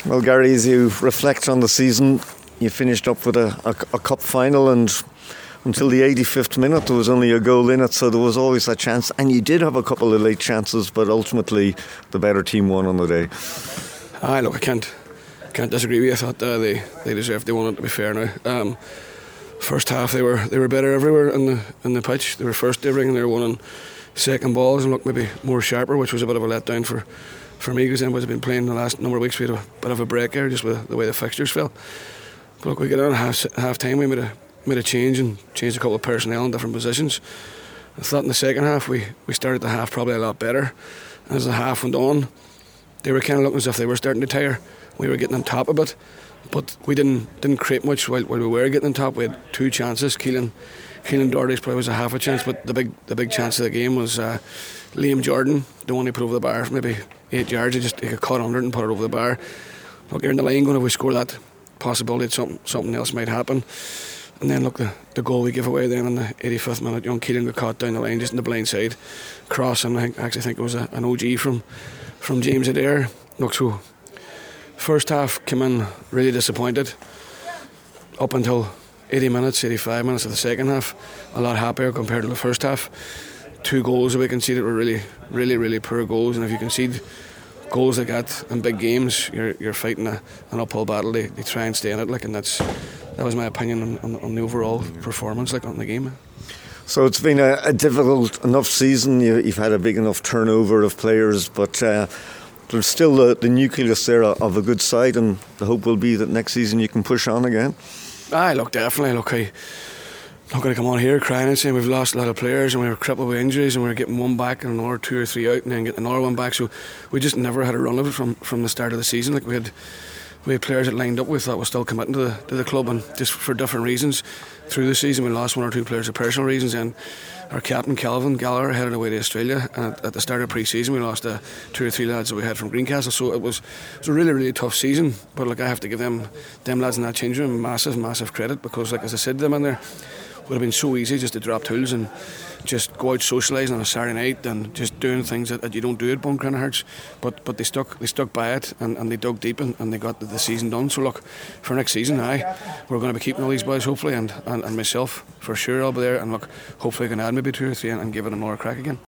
Well, Gary, as you reflect on the season, you finished up with a cup final, and until the 85th minute there was only a goal in it, so there was always a chance, and you did have a couple of late chances, but ultimately the better team won on the day. Look, I can't disagree with you. I thought they deserved, they won it, to be fair now. First half they were better everywhere in the pitch. They were first everything, they were winning second balls and looked maybe more sharper, which was a bit of a letdown for me, because then we've been playing the last number of weeks. We had a bit of a break there just with the way the fixtures fell. But look, we got on half time, we made a change and changed a couple of personnel in different positions. I thought in the second half we started the half probably a lot better, and as the half went on they were kind of looking as if they were starting to tire. We were getting on top a bit, but we didn't create much while we were getting on top. We had two chances. Keelan Doherty's probably was a half a chance, but the big chance of the game was Liam Jordan, the one he put over the bar for maybe 8 yards. He got caught under it and put it over the bar. Look, you're in the line going, if we score that, possibility that something else might happen. And then look, the goal we give away then in the 85th minute, young Keelan got caught down the line just in the blind side cross, and I actually think it was an OG from James Adair. Look, so first half came in really disappointed up until 80 minutes, 85 minutes of the second half. A lot happier compared to the first half. 2 goals that we conceded were really poor goals, and if you concede goals like that in big games, you're fighting an uphill battle. They try and stay in it, and that was my opinion on the overall performance on the game. So it's been a difficult enough season. You've had a big enough turnover of players, but there's still the nucleus there of a good side, and the hope will be that next season you can push on again. Look, definitely. Look, I'm not going to come on here crying and saying we've lost a lot of players and we were crippled with injuries and we were getting one back and another 2 or 3 out and then getting another one back. So we just never had a run of it from the start of the season. We had players that lined up we thought were still committing to the club, and just for different reasons through the season we lost 1 or 2 players for personal reasons. And our captain Calvin Gallagher headed away to Australia, and at the start of pre-season we lost 2 or 3 lads that we had from Greencastle. So it was a really tough season, but I have to give them lads in that change room massive credit, because as I said to them in there, it would have been so easy just to drop tools and just go out socialising on a Saturday night and just doing things that you don't do at Buncrana Hearts. But they stuck by it, and they dug deep and they got the season done. So look, for next season, we're going to be keeping all these boys hopefully, and myself for sure I'll be there, and look, hopefully I can add maybe 2 or 3 and give it another crack again.